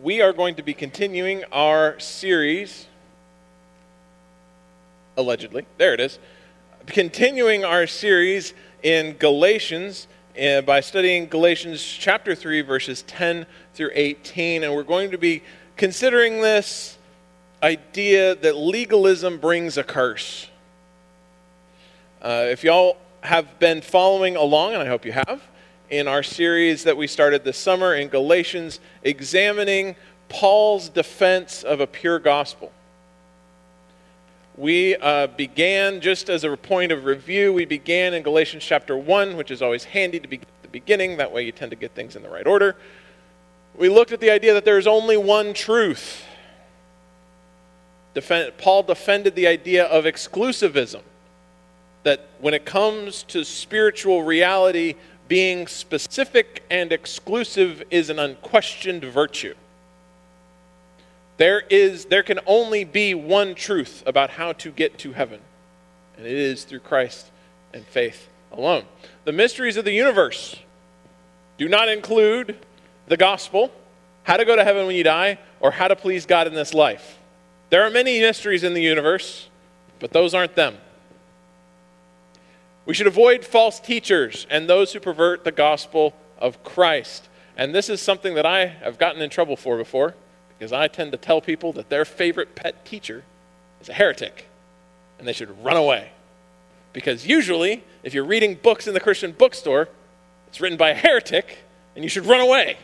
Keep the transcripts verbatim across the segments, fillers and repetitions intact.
we are going to be continuing our series, allegedly, there it is, continuing our series in Galatians uh, by studying Galatians chapter three, verses ten through eighteen, and we're going to be considering this idea that legalism brings a curse. Uh, if y'all have been following along, and I hope you have, in our series that we started this summer in Galatians, examining Paul's defense of a pure gospel. We uh, began, just as a point of review, we began in Galatians chapter one, which is always handy to be at the beginning. That way you tend to get things in the right order. We looked at the idea that there is only one truth. Defend, Paul defended the idea of exclusivism, that when it comes to spiritual reality, being specific and exclusive is an unquestioned virtue. There is, there can only be one truth about how to get to heaven, and it is through Christ and faith alone. The mysteries of the universe do not include the gospel, how to go to heaven when you die, or how to please God in this life. There are many mysteries in the universe, but those aren't them. We should avoid false teachers and those who pervert the gospel of Christ. And this is something that I have gotten in trouble for before, because I tend to tell people that their favorite pet teacher is a heretic, and they should run away. Because usually, if you're reading books in the Christian bookstore, it's written by a heretic, and you should run away.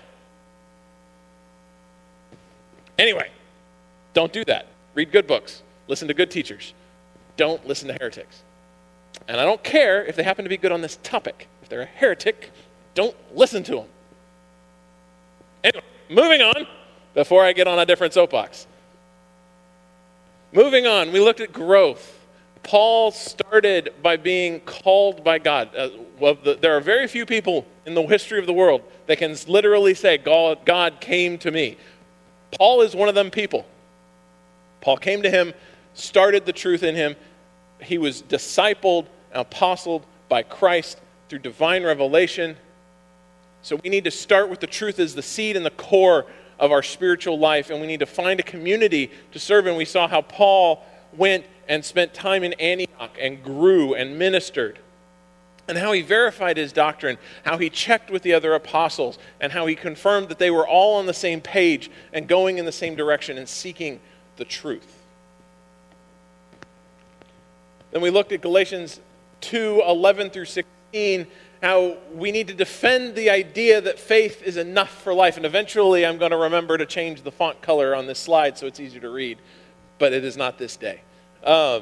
Anyway, don't do that. Read good books. Listen to good teachers. Don't listen to heretics. And I don't care if they happen to be good on this topic. If they're a heretic, don't listen to them. Anyway, moving on, before I get on a different soapbox. Moving on, we looked at growth. Paul started by being called by God. Uh, well, the, there are very few people in the history of the world that can literally say, God, God came to me. Paul is one of them people. Paul came to him, started the truth in him. He was discipled and apostled by Christ through divine revelation. So we need to start with the truth as the seed and the core of our spiritual life, and we need to find a community to serve in. We saw how Paul went and spent time in Antioch and grew and ministered, and how he verified his doctrine, how he checked with the other apostles, and how he confirmed that they were all on the same page and going in the same direction and seeking the truth. Then we looked at Galatians two, eleven through sixteen, how we need to defend the idea that faith is enough for life. And eventually I'm going to remember to change the font color on this slide so it's easier to read, but it is not this day. Um,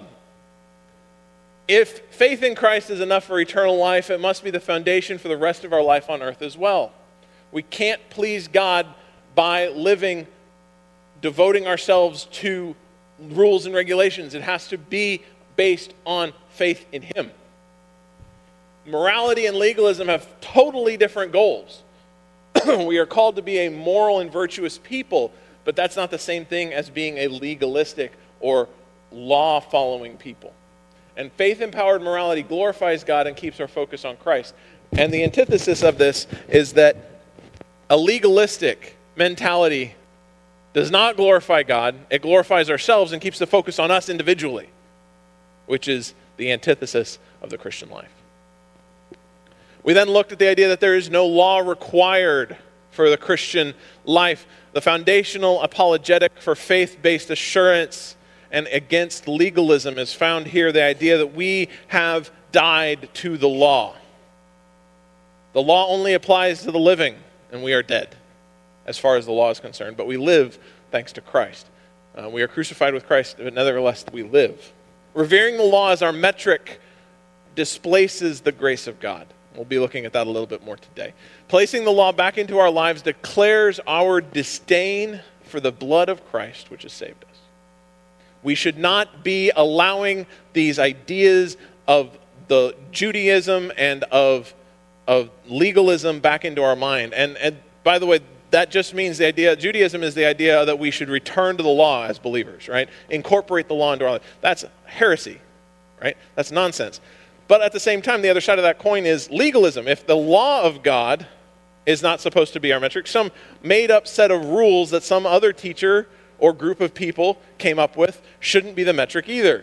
if faith in Christ is enough for eternal life, it must be the foundation for the rest of our life on earth as well. We can't please God by living, devoting ourselves to rules and regulations. It has to be based on faith in Him. Morality and legalism have totally different goals. We are called to be a moral and virtuous people, but that's not the same thing as being a legalistic or law-following people. And faith-empowered morality glorifies God and keeps our focus on Christ. And the antithesis of this is that a legalistic mentality does not glorify God. It glorifies ourselves and keeps the focus on us individually, which is the antithesis of the Christian life. We then looked at the idea that there is no law required for the Christian life. The foundational apologetic for faith-based assurance and against legalism is found here, the idea that we have died to the law. The law only applies to the living, and we are dead as far as the law is concerned, but we live thanks to Christ. Uh, we are crucified with Christ, but nevertheless we live. Revering the law as our metric displaces the grace of God. We'll be looking at that a little bit more today. Placing the law back into our lives declares our disdain for the blood of Christ, which has saved us. We should not be allowing these ideas of the Judaism and of, of legalism back into our mind. And, and by the way, that just means the idea, Judaism is the idea that we should return to the law as believers, right? Incorporate the law into our life. That's heresy, right? That's nonsense. But at the same time, the other side of that coin is legalism. If the law of God is not supposed to be our metric. Some made-up set of rules that some other teacher or group of people came up with shouldn't be the metric either.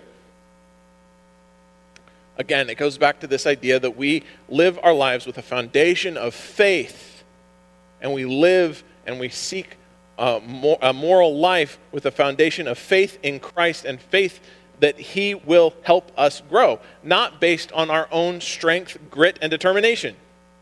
Again, it goes back to this idea that we live our lives with a foundation of faith, and we live and we seek a, mor- a moral life with a foundation of faith in Christ and faith that He will help us grow, not based on our own strength, grit, and determination.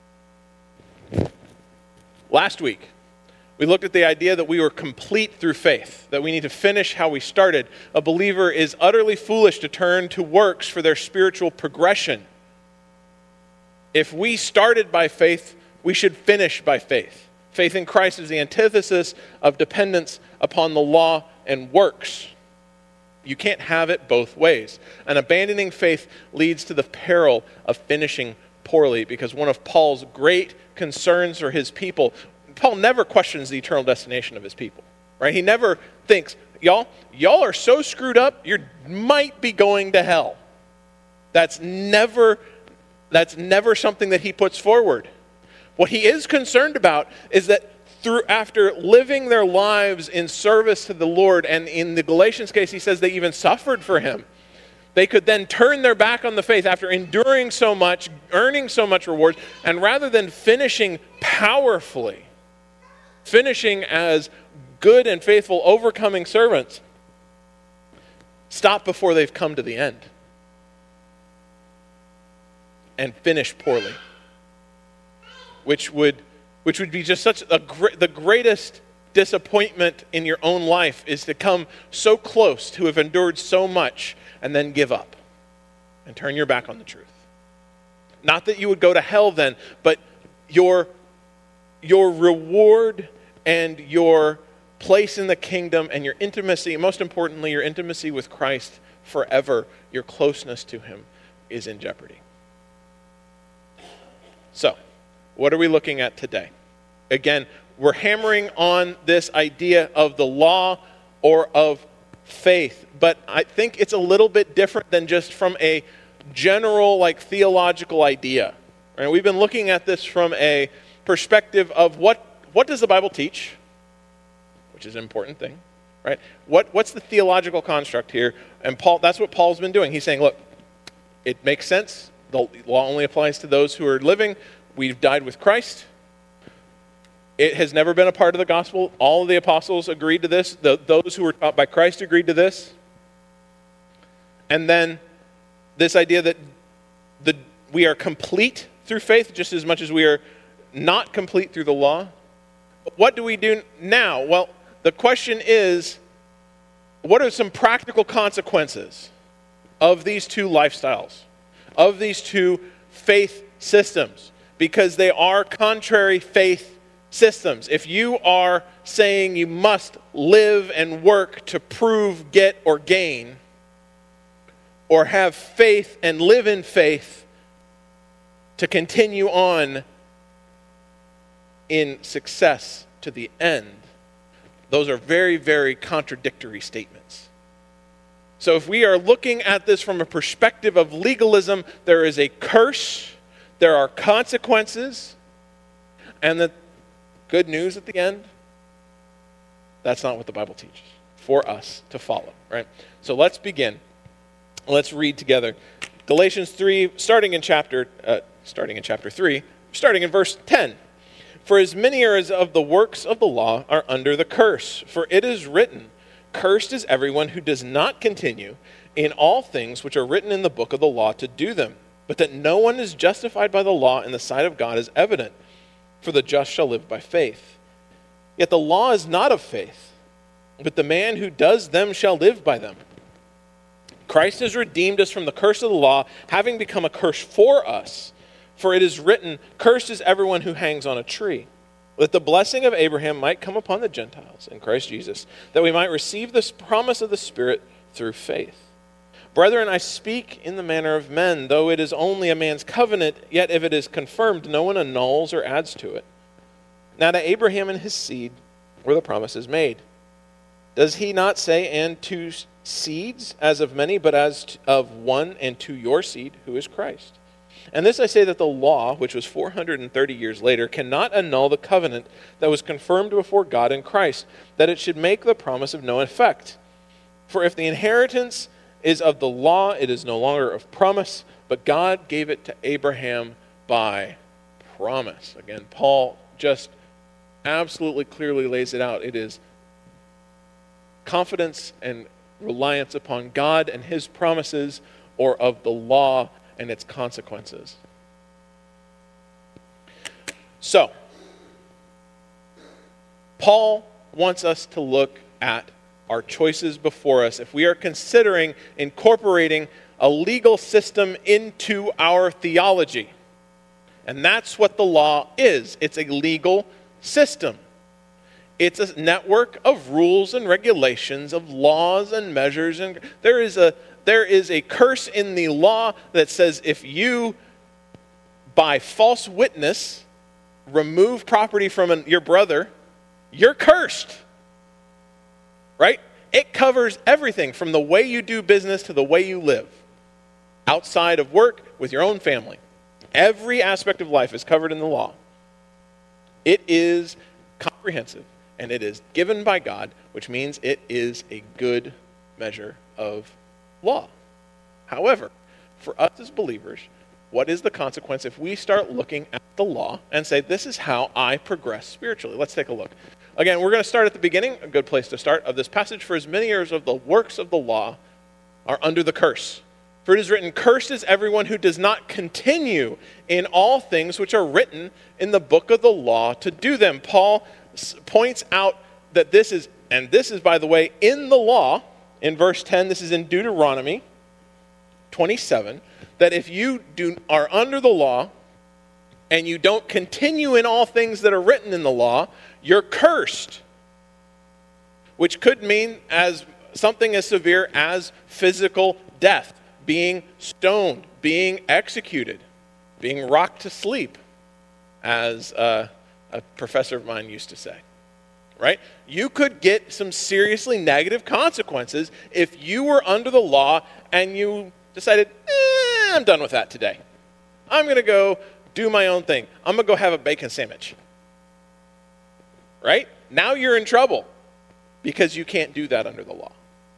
Last week, we looked at the idea that we were complete through faith, that we need to finish how we started. A believer is utterly foolish to turn to works for their spiritual progression. If we started by faith, we should finish by faith. Faith in Christ is the antithesis of dependence upon the law and works. You can't have it both ways. And abandoning faith leads to the peril of finishing poorly, because one of Paul's great concerns for his people, Paul never questions the eternal destination of his people, right? He never thinks, y'all, y'all are so screwed up, you might be going to hell. That's never, that's never something that he puts forward. What he is concerned about is that through after living their lives in service to the Lord, and in the Galatians case, he says they even suffered for him, they could then turn their back on the faith after enduring so much, earning so much reward, and rather than finishing powerfully, finishing as good and faithful overcoming servants, stop before they've come to the end and finish poorly, which would which would be just such a gr- the greatest disappointment in your own life, is to come so close, to have endured so much, and then give up and turn your back on the truth. Not that you would go to hell then, but your your reward and your place in the kingdom and your intimacy, most importantly, your intimacy with Christ forever, your closeness to Him, is in jeopardy. So, what are we looking at today? Again, we're hammering on this idea of the law or of faith, but I think it's a little bit different than just from a general, like, theological idea. Right? We've been looking at this from a perspective of what what does the Bible teach, which is an important thing, right? What what's the theological construct here? And Paul, that's what Paul's been doing. He's saying, look, it makes sense. The law only applies to those who are living. We've died with Christ. It has never been a part of the gospel. All of the apostles agreed to this. The, those who were taught by Christ agreed to this. And then this idea that the we are complete through faith just as much as we are not complete through the law. But what do we do now? Well, the question is, what are some practical consequences of these two lifestyles, of these two faith systems? Because they are contrary faith systems. If you are saying you must live and work to prove, get, or gain, or have faith and live in faith to continue on in success to the end, those are very, very contradictory statements. So if we are looking at this from a perspective of legalism, there is a curse, there are consequences, and the good news at the end, that's not what the Bible teaches for us to follow, right? So let's begin. Let's read together. Galatians three, starting in chapter, uh, starting in chapter three, starting in verse ten. For as many as of the works of the law are under the curse, for it is written, cursed is everyone who does not continue in all things which are written in the book of the law to do them. But that no one is justified by the law in the sight of God is evident, for the just shall live by faith. Yet the law is not of faith, but the man who does them shall live by them. Christ has redeemed us from the curse of the law, having become a curse for us. For it is written, cursed is everyone who hangs on a tree, that the blessing of Abraham might come upon the Gentiles in Christ Jesus, that we might receive this promise of the Spirit through faith. Brethren, I speak in the manner of men, though it is only a man's covenant, yet if it is confirmed, no one annuls or adds to it. Now to Abraham and his seed were the promises made. Does he not say, and to seeds as of many, but as of one, and to your seed, who is Christ? And this I say, that the law, which was four hundred thirty years later, cannot annul the covenant that was confirmed before God in Christ, that it should make the promise of no effect. For if the inheritance is of the law, it is no longer of promise, but God gave it to Abraham by promise. Again, Paul just absolutely clearly lays it out. It is confidence and reliance upon God and his promises, or of the law and its consequences. So, Paul wants us to look at our choices before us if we are considering incorporating a legal system into our theology. And that's what the law is. It's a legal system. It's a network of rules and regulations, of laws and measures. And there is a there is a curse in the law that says if you, by false witness, remove property from an, your brother, you're cursed. Right? It covers everything from the way you do business to the way you live. Outside of work, with your own family. Every aspect of life is covered in the law. It is comprehensive, and it is given by God, which means it is a good measure of law. However, for us as believers, what is the consequence if we start looking at the law and say, this is how I progress spiritually? Let's take a look. Again, we're going to start at the beginning, a good place to start, of this passage. For as many years of the works of the law are under the curse. For it is written, cursed is everyone who does not continue in all things which are written in the book of the law to do them. Paul points out that this is, and this is, by the way, in the law, in verse ten, this is in Deuteronomy twenty-seven, that if you do are under the law and you don't continue in all things that are written in the law, you're cursed. Which could mean as something as severe as physical death, being stoned, being executed, being rocked to sleep, as uh, a professor of mine used to say. Right? You could get some seriously negative consequences if you were under the law and you decided, eh, I'm done with that today. I'm going to go do my own thing. I'm going to go have a bacon sandwich. Right? Now you're in trouble because you can't do that under the law.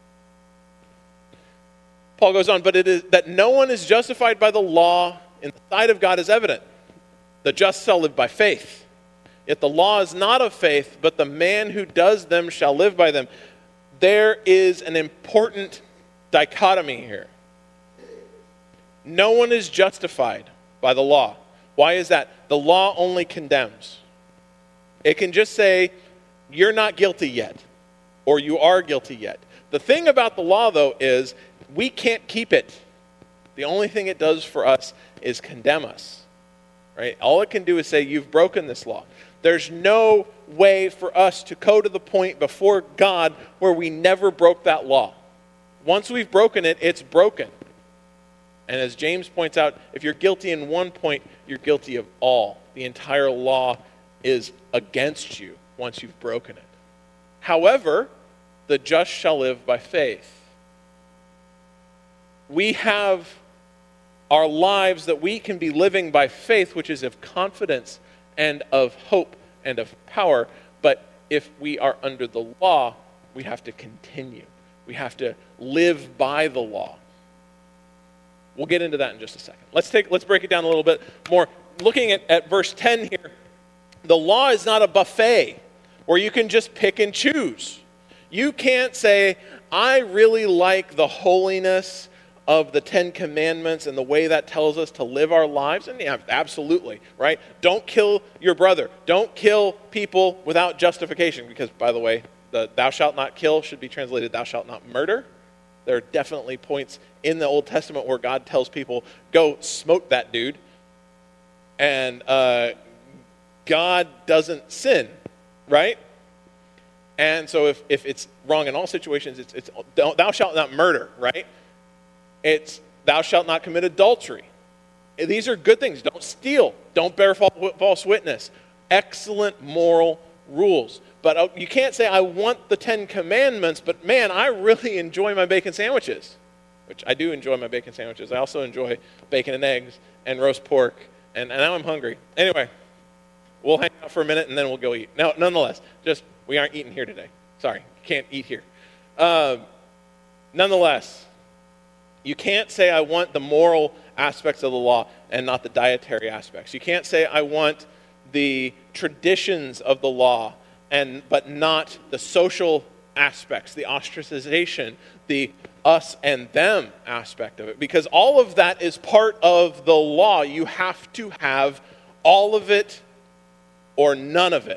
Paul goes on, but it is that no one is justified by the law in the sight of God is evident. The just shall live by faith. Yet the law is not of faith, but the man who does them shall live by them. There is an important dichotomy here. No one is justified by the law. Why is that? The law only condemns. It can just say, you're not guilty yet, or you are guilty yet. The thing about the law, though, is we can't keep it. The only thing it does for us is condemn us. Right? All it can do is say, you've broken this law. There's no way for us to go to the point before God where we never broke that law. Once we've broken it, it's broken. And as James points out, if you're guilty in one point, you're guilty of all. The entire law is against you once you've broken it. However, the just shall live by faith. We have our lives that we can be living by faith, which is of confidence and of hope and of power. But if we are under the law, we have to continue. We have to live by the law. We'll get into that in just a second. Let's take let's break it down a little bit more. Looking at, at verse ten here, the law is not a buffet where you can just pick and choose. You can't say, I really like the holiness of the Ten Commandments and the way that tells us to live our lives. And yeah, absolutely, right? Don't kill your brother. Don't kill people without justification. Because, by the way, the thou shalt not kill should be translated thou shalt not murder. There are definitely points in the Old Testament where God tells people, go smoke that dude. And uh, God doesn't sin, right? And so if, if it's wrong in all situations, it's, it's thou shalt not murder, right? It's thou shalt not commit adultery. These are good things. Don't steal. Don't bear false witness. Excellent moral rules. But you can't say, I want the Ten Commandments, but man, I really enjoy my bacon sandwiches. which I do enjoy my bacon sandwiches. I also enjoy bacon and eggs and roast pork, and, and now I'm hungry. Anyway, we'll hang out for a minute and then we'll go eat. Now, nonetheless, just, we aren't eating here today. Sorry, can't eat here. Uh, nonetheless, you can't say I want the moral aspects of the law and not the dietary aspects. You can't say I want the traditions of the law and but not the social aspects, the ostracization, the us and them aspect of it. Because all of that is part of the law. You have to have all of it or none of it.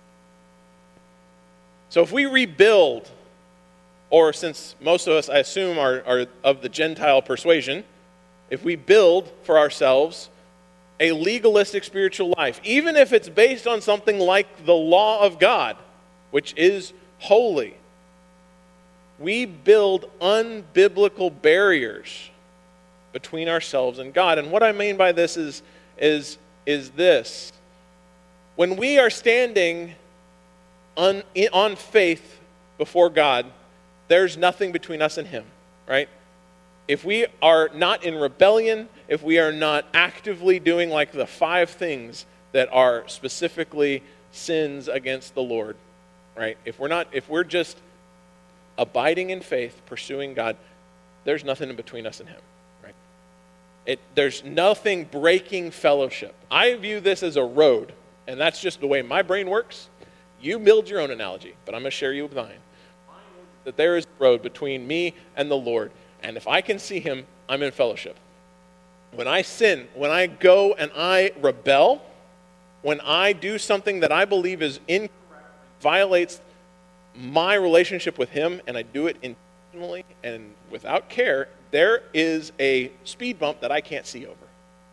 So if we rebuild, or since most of us, I assume, are, are of the Gentile persuasion, if we build for ourselves a legalistic spiritual life, even if it's based on something like the law of God, which is holy, we build unbiblical barriers between ourselves and God. And what I mean by this is, is, is this. When we are standing on, on faith before God, there's nothing between us and Him, right? If we are not in rebellion, if we are not actively doing like the five things that are specifically sins against the Lord, right? If we're not, if we're just abiding in faith, pursuing God, there's nothing in between us and Him, right? It, there's nothing breaking fellowship. I view this as a road, and that's just the way my brain works. You build your own analogy, but I'm going to share you with mine. That there is a road between me and the Lord, and if I can see Him, I'm in fellowship. When I sin, when I go and I rebel, when I do something that I believe is incorrect, violates my relationship with Him, and I do it intentionally and without care, there is a speed bump that I can't see over.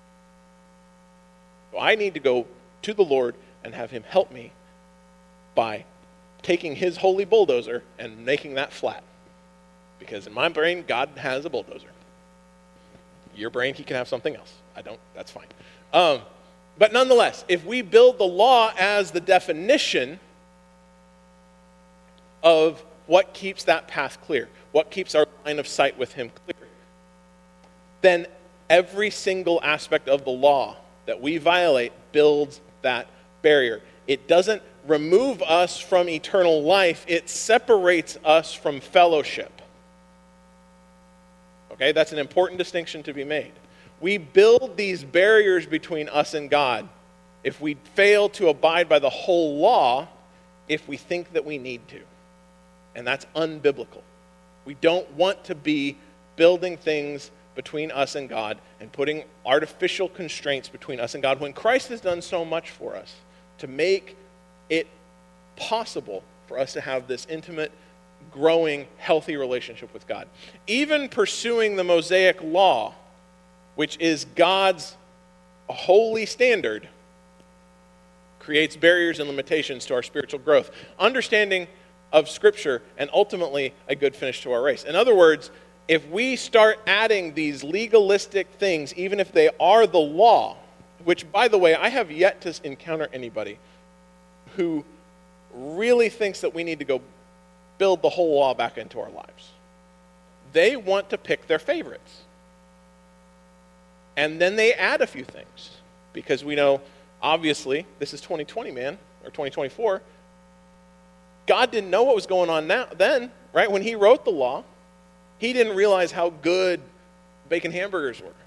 So I need to go to the Lord and have Him help me by taking His holy bulldozer and making that flat. Because in my brain, God has a bulldozer. Your brain, He can have something else. I don't, that's fine. Um, but nonetheless, if we build the law as the definition of what keeps that path clear, what keeps our line of sight with Him clear, then every single aspect of the law that we violate builds that barrier. It doesn't remove us from eternal life, it separates us from fellowship. Okay, that's an important distinction to be made. We build these barriers between us and God if we fail to abide by the whole law, if we think that we need to. And that's unbiblical. We don't want to be building things between us and God and putting artificial constraints between us and God when Christ has done so much for us to make it possible for us to have this intimate, growing, healthy relationship with God. Even pursuing the Mosaic law, which is God's holy standard, creates barriers and limitations to our spiritual growth. Understanding of Scripture, and ultimately a good finish to our race. In other words, if we start adding these legalistic things, even if they are the law, which, by the way, I have yet to encounter anybody who really thinks that we need to go build the whole law back into our lives. They want to pick their favorites. And then they add a few things. Because we know, obviously, this is twenty twenty, man, or twenty twenty-four. God didn't know what was going on now, then, right? When He wrote the law, He didn't realize how good bacon hamburgers were.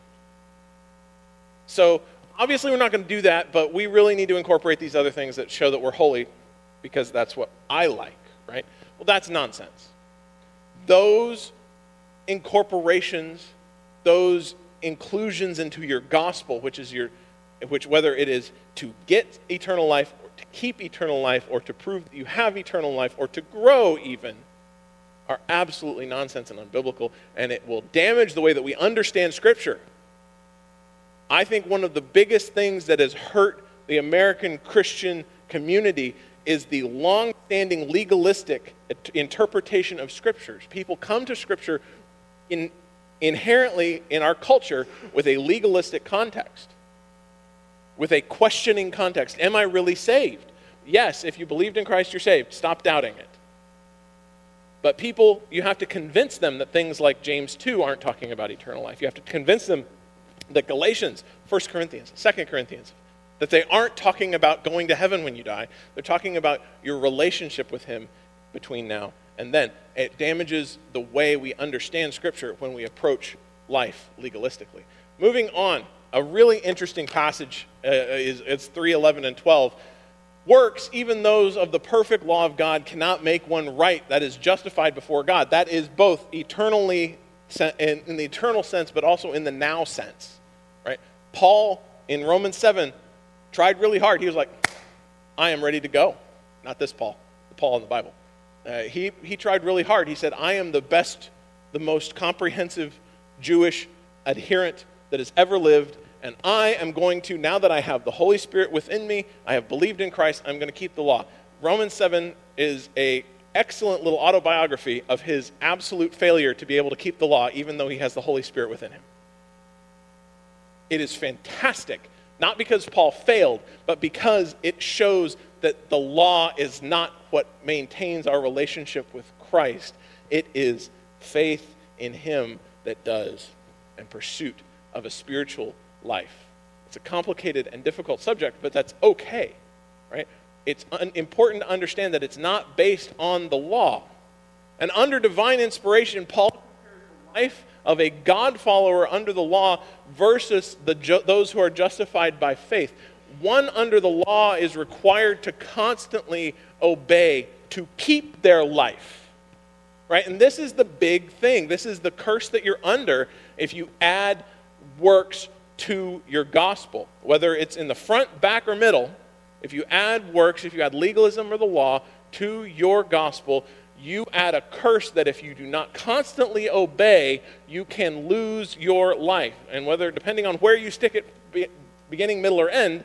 So, obviously, we're not going to do that, but we really need to incorporate these other things that show that we're holy, because that's what I like, right? Well, that's nonsense. Those incorporations, those inclusions into your gospel, which is your, which whether it is to get eternal life, or to keep eternal life, or to prove that you have eternal life, or to grow even, are absolutely nonsense and unbiblical, and it will damage the way that we understand Scripture. I think one of the biggest things that has hurt the American Christian community is the long-standing legalistic interpretation of Scriptures. People come to Scripture in, inherently in our culture with a legalistic context, with a questioning context. Am I really saved? Yes, if you believed in Christ, you're saved. Stop doubting it. But people, you have to convince them that things like James two aren't talking about eternal life. You have to convince them that Galatians, First Corinthians, Second Corinthians, that they aren't talking about going to heaven when you die. They're talking about your relationship with him between now and then. It damages the way we understand Scripture when we approach life legalistically. Moving on, a really interesting passage uh, is it's three eleven and twelve. Works, even those of the perfect law of God, cannot make one right that is justified before God. That is both eternally, in, in the eternal sense, but also in the now sense. Right? Paul, in Romans seven, tried really hard. He was like, I am ready to go. Not this Paul, the Paul in the Bible. Uh, he, he tried really hard. He said, I am the best, the most comprehensive Jewish adherent that has ever lived. And I am going to, now that I have the Holy Spirit within me, I have believed in Christ, I'm going to keep the law. Romans seven is an excellent little autobiography of his absolute failure to be able to keep the law, even though he has the Holy Spirit within him. It is fantastic, not because Paul failed, but because it shows that the law is not what maintains our relationship with Christ. It is faith in him that does, and pursuit of a spiritual life. It's a complicated and difficult subject, but that's okay, right? It's un- important to understand that it's not based on the law. And under divine inspiration, Paul compares the life of a God follower under the law versus the ju- those who are justified by faith. One under the law is required to constantly obey, to keep their life, right? And this is the big thing. This is the curse that you're under if you add works to your gospel, whether it's in the front, back, or middle. If you add works, if you add legalism or the law to your gospel, you add a curse that if you do not constantly obey, you can lose your life. And whether, depending on where you stick it, beginning, middle, or end,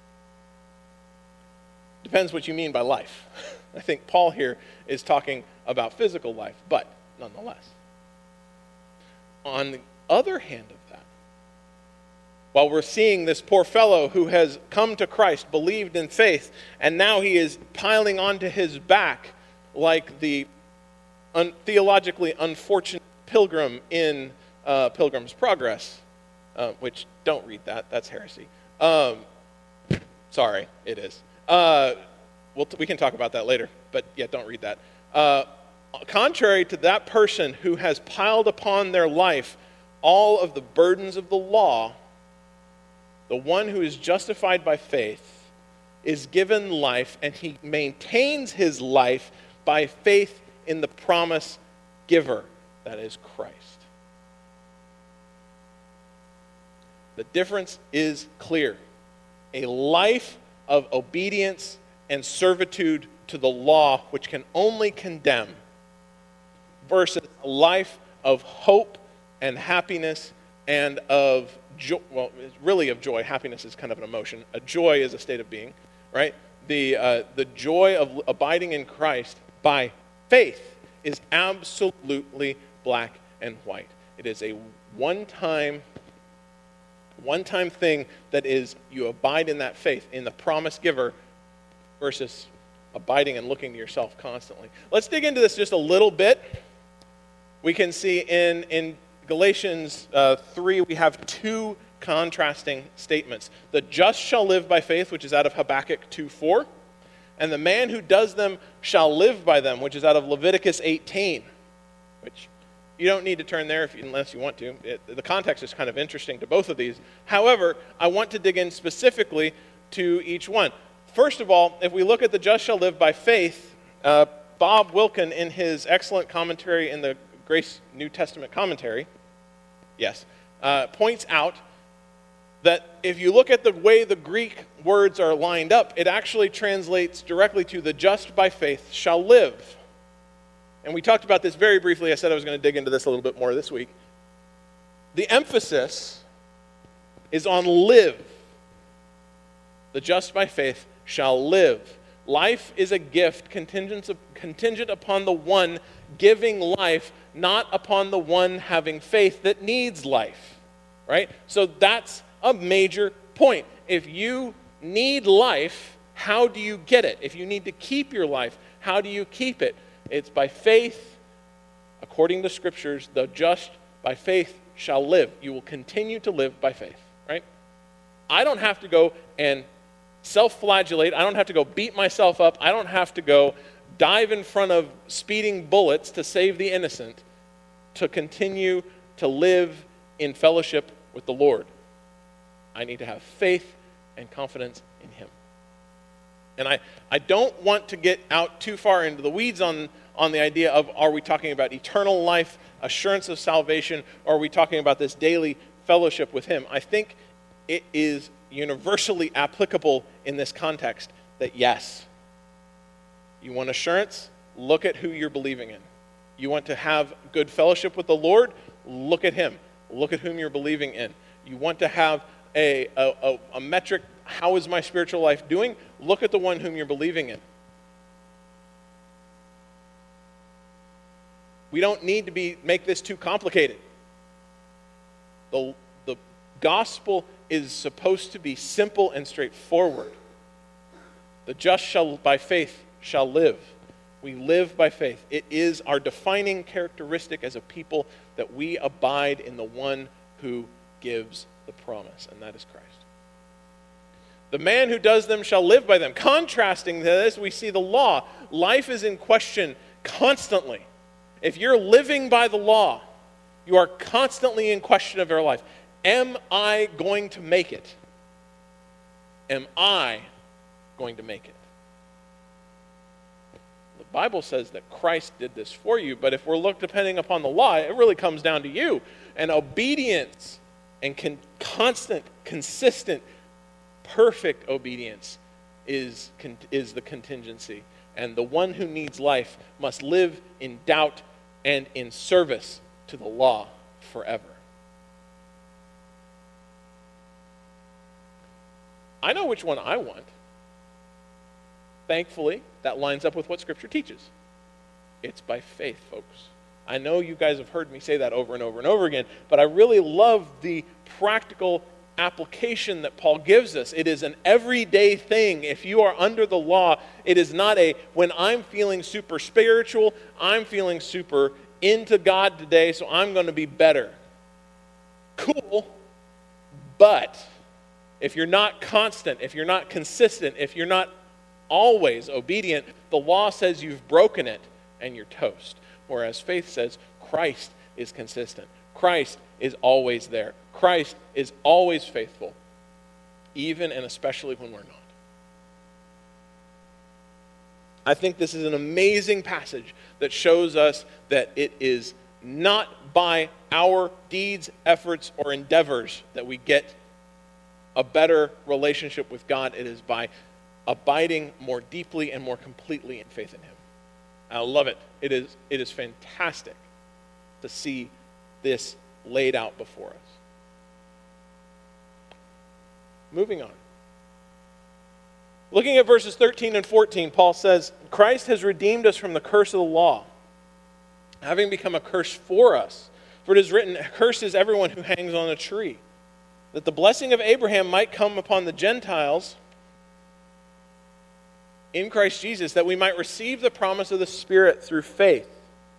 depends what you mean by life. I think Paul here is talking about physical life, but nonetheless. On the other hand of that, while we're seeing this poor fellow who has come to Christ, believed in faith, and now he is piling onto his back like the un- theologically unfortunate pilgrim in uh, Pilgrim's Progress, uh, which, don't read that, that's heresy. Um, sorry, it is. Uh, we'll t- we can talk about that later, but yeah, don't read that. Uh, contrary to that person who has piled upon their life all of the burdens of the law, the one who is justified by faith is given life, and he maintains his life by faith in the promise giver, that is Christ. The difference is clear. A life of obedience and servitude to the law, which can only condemn, versus a life of hope and happiness and of joy. Well, it's really of joy. Happiness is kind of an emotion. A joy is a state of being, right? The, uh, the joy of abiding in Christ by faith is absolutely black and white. It is a one-time, one-time thing that is you abide in that faith, in the promise giver, versus abiding and looking to yourself constantly. Let's dig into this just a little bit. We can see in, in Galatians uh, three, we have two contrasting statements. The just shall live by faith, which is out of Habakkuk two four, and the man who does them shall live by them, which is out of Leviticus eighteen, which you don't need to turn there if you, unless you want to. It, the context is kind of interesting to both of these. However, I want to dig in specifically to each one. First of all, if we look at the just shall live by faith, uh, Bob Wilkin, in his excellent commentary in the Grace New Testament Commentary, yes, uh, points out that if you look at the way the Greek words are lined up, it actually translates directly to the just by faith shall live. And we talked about this very briefly. I said I was going to dig into this a little bit more this week. The emphasis is on live. The just by faith shall live. Life is a gift contingent, contingent upon the one giving life, not upon the one having faith that needs life, right? So that's a major point. If you need life, how do you get it? If you need to keep your life, how do you keep it? It's by faith according to Scriptures, the just by faith shall live. You will continue to live by faith, right? I don't have to go and self-flagellate. I don't have to go beat myself up. I don't have to go dive in front of speeding bullets to save the innocent to continue to live in fellowship with the Lord. I need to have faith and confidence in Him. And I, I don't want to get out too far into the weeds on, on the idea of, are we talking about eternal life, assurance of salvation, or are we talking about this daily fellowship with Him? I think it is universally applicable in this context that yes, you want assurance? Look at who you're believing in. You want to have good fellowship with the Lord? Look at Him. Look at whom you're believing in. You want to have a, a, a metric, how is my spiritual life doing? Look at the one whom you're believing in. We don't need to be make this too complicated. The, the gospel is supposed to be simple and straightforward. The just shall by faith shall live. We live by faith. It is our defining characteristic as a people that we abide in the one who gives the promise, and that is Christ. The man who does them shall live by them. Contrasting this, we see the law. Life is in question constantly. If you're living by the law, you are constantly in question of your life. Am I going to make it? Am I going to make it? The Bible says that Christ did this for you, but if we're look depending upon the law, it really comes down to you. And obedience and con- constant, consistent, perfect obedience is, con- is the contingency. And the one who needs life must live in doubt and in service to the law forever. I know which one I want. Thankfully, that lines up with what Scripture teaches. It's by faith, folks. I know you guys have heard me say that over and over and over again, but I really love the practical application that Paul gives us. It is an everyday thing. If you are under the law, it is not a, when I'm feeling super spiritual, I'm feeling super into God today, so I'm going to be better. Cool, but if you're not constant, if you're not consistent, if you're not always obedient, the law says you've broken it and you're toast. Whereas faith says Christ is consistent. Christ is always there. Christ is always faithful, even and especially when we're not. I think this is an amazing passage that shows us that it is not by our deeds, efforts, or endeavors that we get a better relationship with God. It is by abiding more deeply and more completely in faith in Him. I love it. It is, it is fantastic to see this laid out before us. Moving on. Looking at verses thirteen and fourteen, Paul says, Christ has redeemed us from the curse of the law, having become a curse for us. For it is written, cursed is everyone who hangs on a tree, that the blessing of Abraham might come upon the Gentiles in Christ Jesus, that we might receive the promise of the Spirit through faith.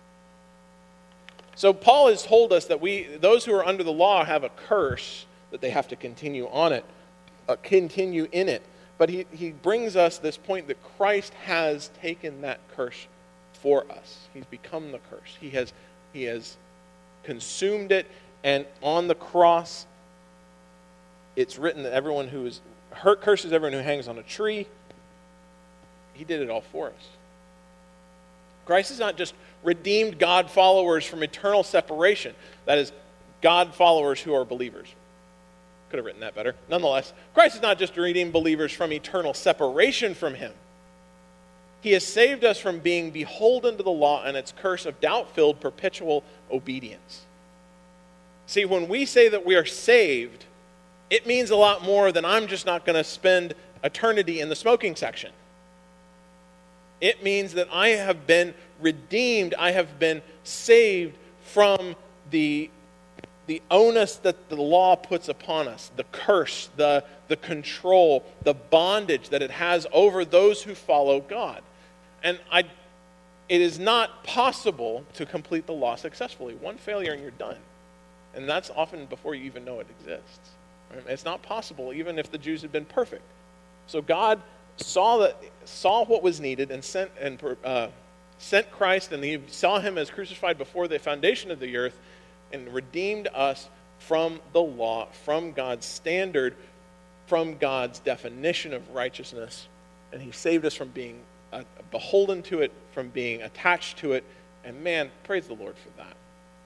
So Paul has told us that we, those who are under the law, have a curse, that they have to continue on it, uh, continue in it. But he, he brings us this point that Christ has taken that curse for us. He's become the curse. He has, he has consumed it, and on the cross, it's written that everyone who is hurt curses everyone who hangs on a tree. He did it all for us. Christ has not just redeemed God followers from eternal separation. That is, God followers who are believers. Could have written that better. Nonetheless, Christ has not just redeemed believers from eternal separation from Him. He has saved us from being beholden to the law and its curse of doubt-filled perpetual obedience. See, when we say that we are saved, it means a lot more than I'm just not going to spend eternity in the smoking section. It means that I have been redeemed. I have been saved from the, the onus that the law puts upon us, the curse, the, the control, the bondage that it has over those who follow God. And I, it is not possible to complete the law successfully. One failure and you're done. And that's often before you even know it exists. Right? It's not possible, even if the Jews had been perfect. So God saw that, saw what was needed and sent and uh, sent Christ, and he saw him as crucified before the foundation of the earth, and redeemed us from the law, from God's standard, from God's definition of righteousness. And he saved us from being uh, beholden to it, from being attached to it. And man, praise the Lord for that.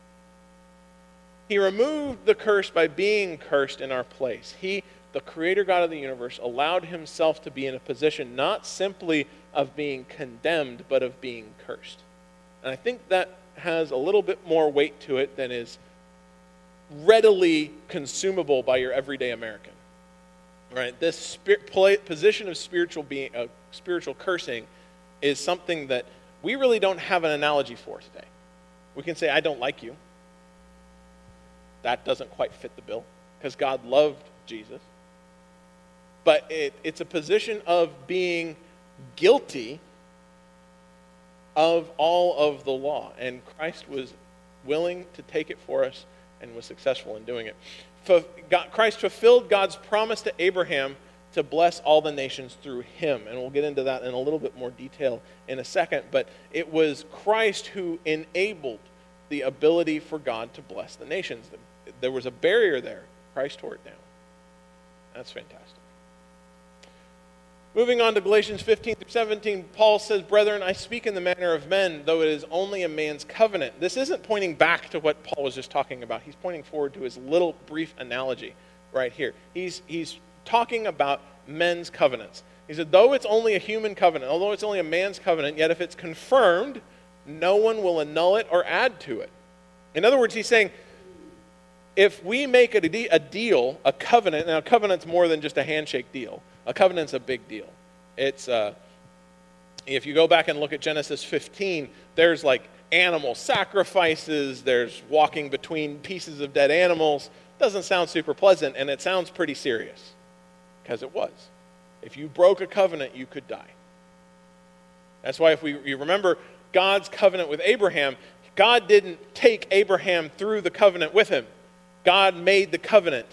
He removed the curse by being cursed in our place. He, the creator God of the universe, allowed himself to be in a position not simply of being condemned, but of being cursed. And I think that has a little bit more weight to it than is readily consumable by your everyday American. Right? This spirit, position of spiritual being, uh, spiritual cursing is something that we really don't have an analogy for today. We can say, I don't like you. That doesn't quite fit the bill, because God loved Jesus. But it, it's a position of being guilty of all of the law. And Christ was willing to take it for us and was successful in doing it. God, Christ fulfilled God's promise to Abraham to bless all the nations through him. And we'll get into that in a little bit more detail in a second. But it was Christ who enabled the ability for God to bless the nations. There was a barrier there. Christ tore it down. That's fantastic. Moving on to Galatians fifteen through seventeen, Paul says, "Brethren, I speak in the manner of men, though it is only a man's covenant." This isn't pointing back to what Paul was just talking about. He's pointing forward to his little brief analogy right here. He's, he's talking about men's covenants. He said, though it's only a human covenant, although it's only a man's covenant, yet if it's confirmed, no one will annul it or add to it. In other words, he's saying, if we make a, de- a deal, a covenant, now a covenant's more than just a handshake deal. A covenant's a big deal. It's uh, if you go back and look at Genesis fifteen, there's like animal sacrifices, there's walking between pieces of dead animals. Doesn't sound super pleasant, and it sounds pretty serious, because it was. If you broke a covenant, you could die. That's why if we you remember God's covenant with Abraham, God didn't take Abraham through the covenant with him. God made the covenant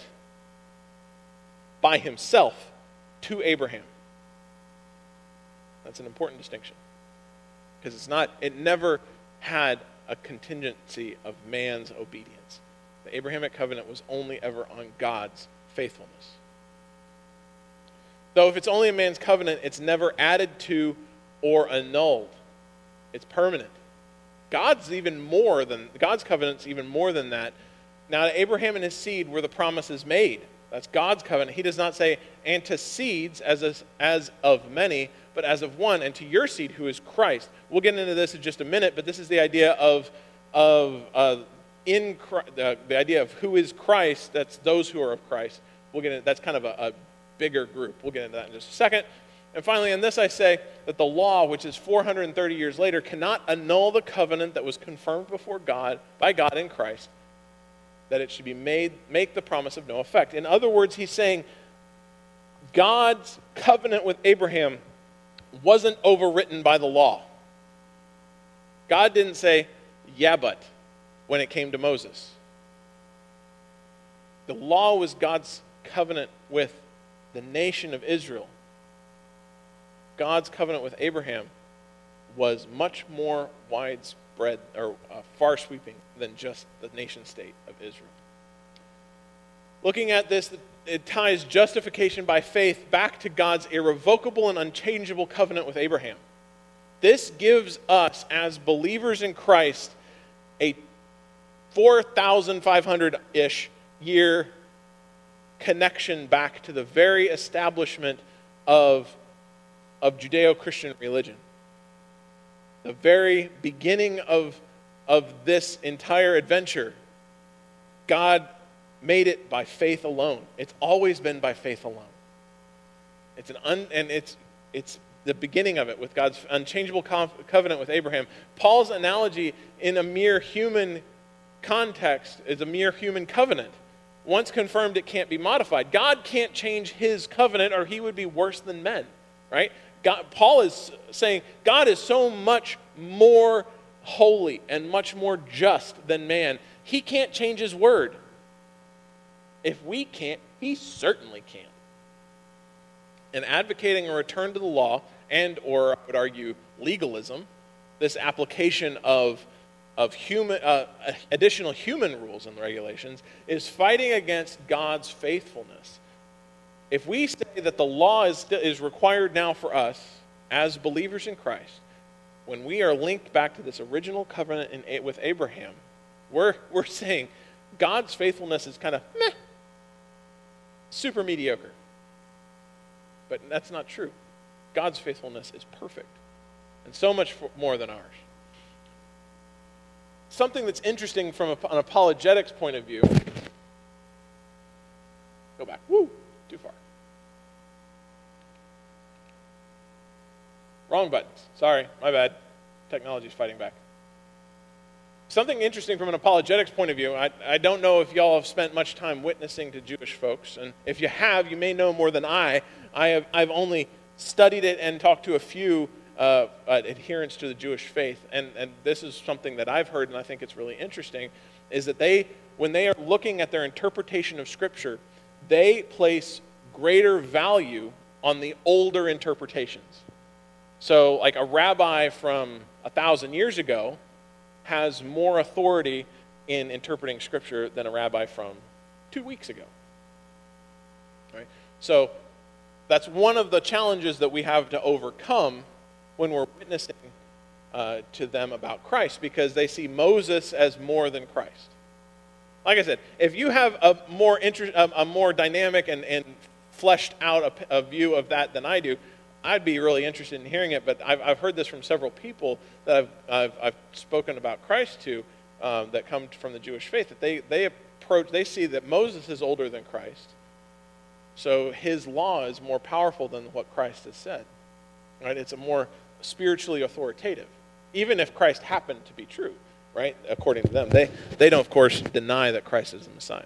by himself to Abraham. That's an important distinction, because it's not, it never had a contingency of man's obedience. The Abrahamic covenant was only ever on God's faithfulness. Though if it's only a man's covenant, it's never added to or annulled. It's permanent. God's even more than, God's covenant's even more than that. Now, to Abraham and his seed were the promises made. That's God's covenant. He does not say, and to seeds as, a, as of many, but as of one, and to your seed who is Christ. We'll get into this in just a minute, but this is the idea of, of uh, in the, the idea of who is Christ. That's those who are of Christ. We'll get into, that's kind of a, a bigger group. We'll get into that in just a second. And finally, in this I say that the law, which is four hundred thirty years later, cannot annul the covenant that was confirmed before God, by God in Christ, that it should be made, make the promise of no effect. In other words, he's saying God's covenant with Abraham wasn't overwritten by the law. God didn't say, yeah, but, when it came to Moses. The law was God's covenant with the nation of Israel. God's covenant with Abraham was much more widespread or uh, far-sweeping than just the nation-state of Israel. Looking at this, it ties justification by faith back to God's irrevocable and unchangeable covenant with Abraham. This gives us, as believers in Christ, a four thousand five hundred-ish year connection back to the very establishment of, of Judeo-Christian religion. The very beginning of, of this entire adventure, God made it by faith alone. It's always been by faith alone. It's an un, and it's it's the beginning of it with God's unchangeable covenant with Abraham. Paul's analogy in a mere human context is a mere human covenant. Once confirmed, it can't be modified. God can't change his covenant, or he would be worse than men, right? God, Paul is saying God is so much more holy and much more just than man. He can't change his word. If we can't, he certainly can. And advocating a return to the law and, or I would argue, legalism, this application of, of human, uh, additional human rules and regulations, is fighting against God's faithfulness. If we say that the law is, is required now for us as believers in Christ, when we are linked back to this original covenant in, with Abraham, we're, we're saying God's faithfulness is kind of meh, super mediocre. But that's not true. God's faithfulness is perfect, and so much more than ours. Something that's interesting from an apologetics point of view. Go back. Woo, too far. Wrong buttons. Sorry, my bad. Technology's fighting back. Something interesting from an apologetics point of view, I, I don't know if y'all have spent much time witnessing to Jewish folks, and if you have, you may know more than I. I have, I've only studied it and talked to a few uh, uh, adherents to the Jewish faith, and, and this is something that I've heard, and I think it's really interesting, is that they, when they are looking at their interpretation of Scripture, they place greater value on the older interpretations. So, like a rabbi from a thousand years ago has more authority in interpreting Scripture than a rabbi from two weeks ago. Right? So that's one of the challenges that we have to overcome when we're witnessing uh, to them about Christ, because they see Moses as more than Christ. Like I said, if you have a more inter- a more dynamic and, and fleshed out a, a view of that than I do, I'd be really interested in hearing it, but I've, I've heard this from several people that I've, I've, I've spoken about Christ to um, that come from the Jewish faith, that they, they approach, they see that Moses is older than Christ, so his law is more powerful than what Christ has said. Right? It's a more spiritually authoritative, even if Christ happened to be true, right? According to them. They, they don't, of course, deny that Christ is the Messiah.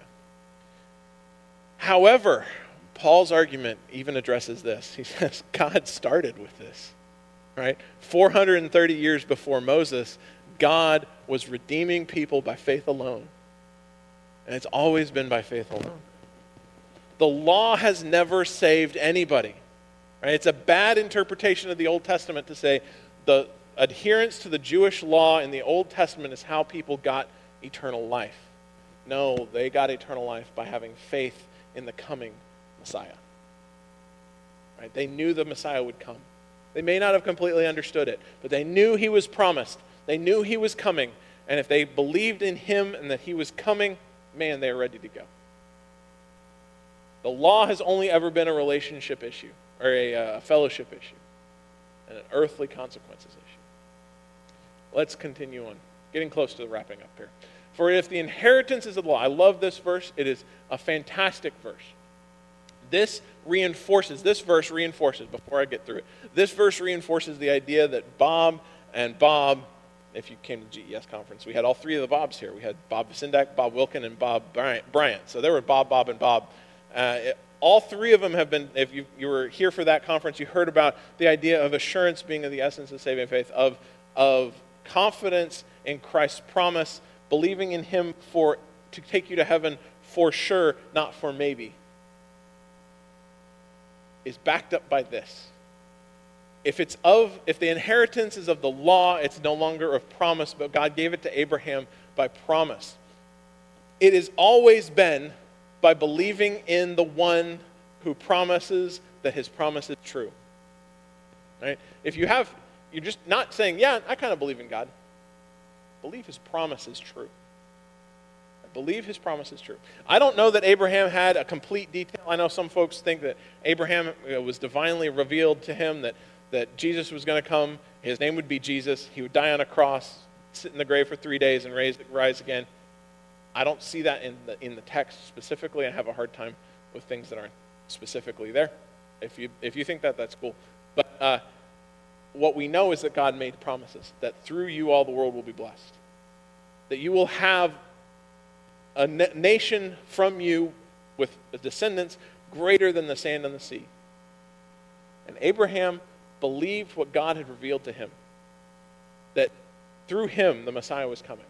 However, Paul's argument even addresses this. He says, God started with this, right? four hundred thirty years before Moses, God was redeeming people by faith alone. And it's always been by faith alone. The law has never saved anybody. Right? It's a bad interpretation of the Old Testament to say the adherence to the Jewish law in the Old Testament is how people got eternal life. No, they got eternal life by having faith in the coming Messiah. Right? They knew the Messiah would come. They may not have completely understood it, but they knew he was promised. They knew he was coming, and if they believed in him and that he was coming, man, they are ready to go. The law has only ever been a relationship issue, or a uh, fellowship issue, and an earthly consequences issue. Let's continue on, getting close to the wrapping up here. For if the inheritance is of the law, I love this verse. It is a fantastic verse. This reinforces, this verse reinforces, before I get through it, this verse reinforces the idea that Bob and Bob, if you came to the G E S conference, we had all three of the Bobs here. We had Bob Visendak, Bob Wilkin, and Bob Bryant. So there were Bob, Bob, and Bob. Uh, it, all three of them have been, if you, you were here for that conference, you heard about the idea of assurance being of the essence of saving faith, of, of confidence in Christ's promise, believing in him for to take you to heaven for sure, not for maybe, is backed up by this. If it's of, if the inheritance is of the law, it's no longer of promise, but God gave it to Abraham by promise. It has always been by believing in the one who promises that his promise is true. Right? If you have, you're just not saying, yeah, I kind of believe in God. Believe his promise is true. I believe his promise is true. I don't know that Abraham had a complete detail. I know some folks think that Abraham was divinely revealed to him that, that Jesus was going to come. His name would be Jesus. He would die on a cross, sit in the grave for three days, and raise, rise again. I don't see that in the, in the text specifically. I have a hard time with things that aren't specifically there. If you, if you think that, that's cool. But uh, what we know is that God made promises, that through you all the world will be blessed. That you will have a na- nation from you with descendants greater than the sand on the sea. And Abraham believed what God had revealed to him, that through him the Messiah was coming.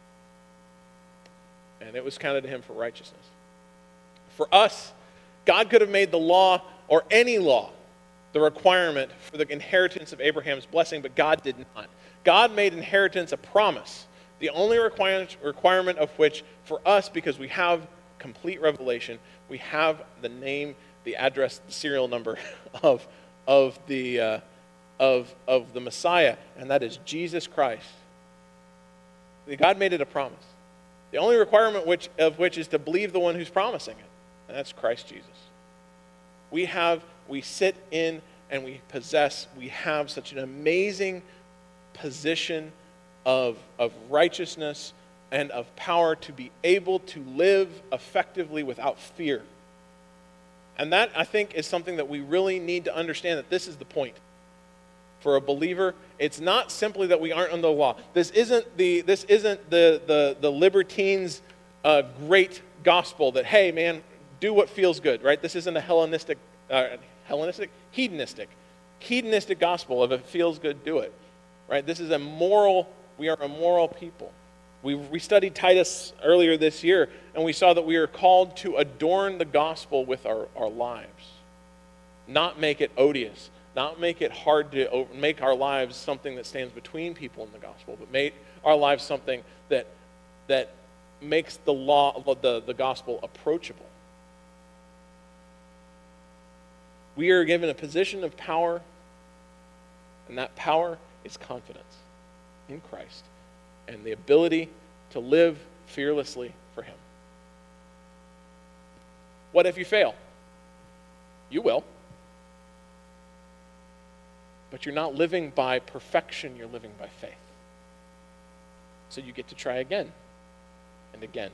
And it was counted to him for righteousness. For us, God could have made the law, or any law, the requirement for the inheritance of Abraham's blessing, but God did not. God made inheritance a promise, the only requirement, requirement of which for us, because we have complete revelation, we have the name, the address, the serial number of, of, the, uh, of, of the Messiah, and that is Jesus Christ. God made it a promise. The only requirement which, of which is to believe the one who's promising it, and that's Christ Jesus. We have, we sit in and we possess, we have such an amazing position of, of righteousness and of power to be able to live effectively without fear. And that, I think, is something that we really need to understand, that this is the point. For a believer, it's not simply that we aren't under the law. This isn't the, this isn't the, the, the libertines' uh, great gospel that, hey, man, do what feels good, right? This isn't a Hellenistic, uh, Hellenistic? Hedonistic. Hedonistic gospel of if it feels good, do it, right? This is a moral, we are a moral people. We, we studied Titus earlier this year, and we saw that we are called to adorn the gospel with our, our lives. Not make it odious. Not make it hard to make our lives something that stands between people and the gospel, but make our lives something that, that makes the law, the, the gospel approachable. We are given a position of power, and that power is confidence in Christ and the ability to live fearlessly for him. What if you fail? You will. But you're not living by perfection, you're living by faith. So you get to try again and again.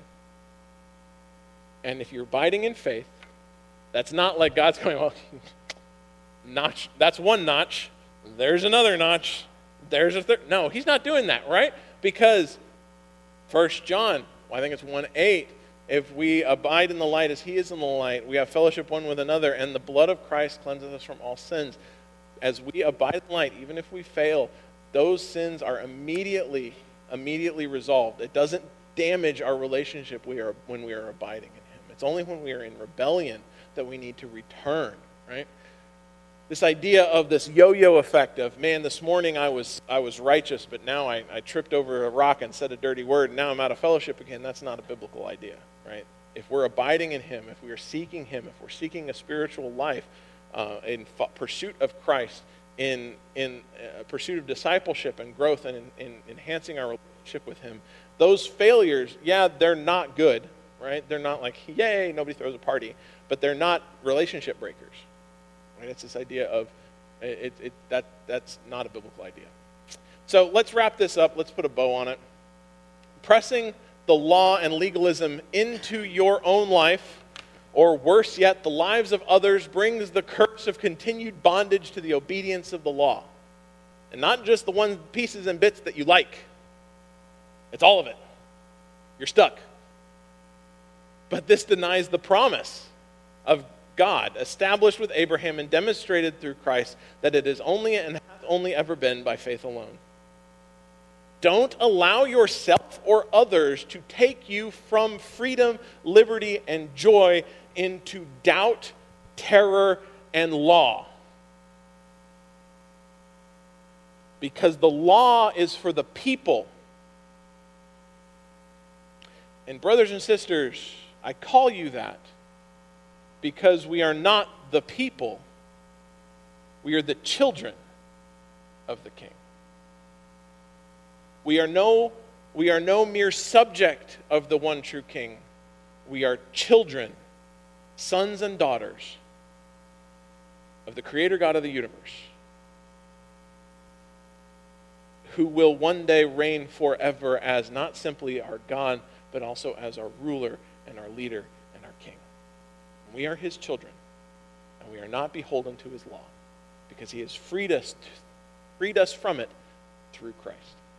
And if you're abiding in faith, that's not like God's going, well, notch, that's one notch, there's another notch, there's a third. No, he's not doing that, right? Because First John, well, I think it's one eight, if we abide in the light as he is in the light, we have fellowship one with another, and the blood of Christ cleanses us from all sins. As we abide in the light, even if we fail, those sins are immediately, immediately resolved. It doesn't damage our relationship we are, when we are abiding in him. It's only when we are in rebellion that we need to return, right? This idea of this yo-yo effect of, man, this morning I was I was righteous, but now I, I tripped over a rock and said a dirty word, and now I'm out of fellowship again. That's not a biblical idea, right? If we're abiding in him, if we are seeking him, if we're seeking a spiritual life uh, in f- pursuit of Christ, in in uh, pursuit of discipleship and growth and in, in enhancing our relationship with him, those failures, yeah, they're not good, right? They're not like, yay, nobody throws a party, but they're not relationship breakers. Right? It's this idea of, it, it, that that's not a biblical idea. So let's wrap this up. Let's put a bow on it. Pressing the law and legalism into your own life, or worse yet, the lives of others, brings the curse of continued bondage to the obedience of the law. And not just the one pieces and bits that you like. It's all of it. You're stuck. But this denies the promise of God, established with Abraham and demonstrated through Christ, that it is only and hath only ever been by faith alone. Don't allow yourself or others to take you from freedom, liberty, and joy into doubt, terror, and law. Because the law is for the people. And brothers and sisters, I call you that because we are not the people. We are the children of the King. We are no, we are no mere subject of the one true King. We are children, sons and daughters of the Creator God of the universe, who will one day reign forever as not simply our God, but also as our ruler and our leader and our King. We are his children, and we are not beholden to his law, because he has freed us, freed us from it through Christ.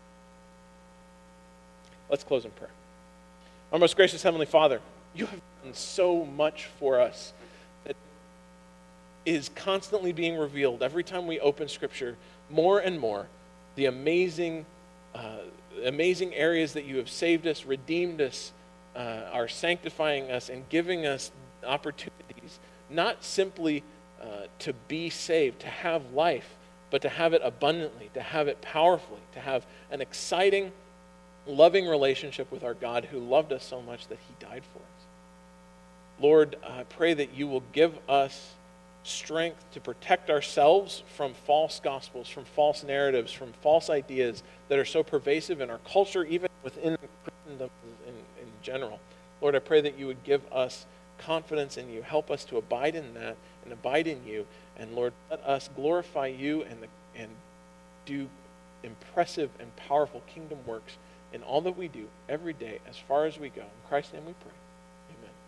Let's close in prayer. Our most gracious Heavenly Father, you have done so much for us that is constantly being revealed every time we open Scripture more and more. The amazing, uh, amazing areas that you have saved us, redeemed us, uh, are sanctifying us and giving us opportunities, not simply uh, to be saved, to have life, but to have it abundantly, to have it powerfully, to have an exciting, loving relationship with our God who loved us so much that he died for us. Lord, I pray that you will give us strength to protect ourselves from false gospels, from false narratives, from false ideas that are so pervasive in our culture, even within Christendom in, in general. Lord, I pray that you would give us confidence in you. Help us to abide in that and abide in you. And Lord, let us glorify you and, the, and do impressive and powerful kingdom works in all that we do every day as far as we go. In Christ's name we pray.